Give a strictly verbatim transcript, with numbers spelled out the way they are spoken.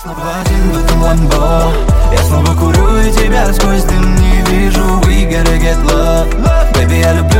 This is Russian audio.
снова один в этом ламбо. Я снова курю и тебя сквозь дым не вижу. We gotta get love, baby, я люблю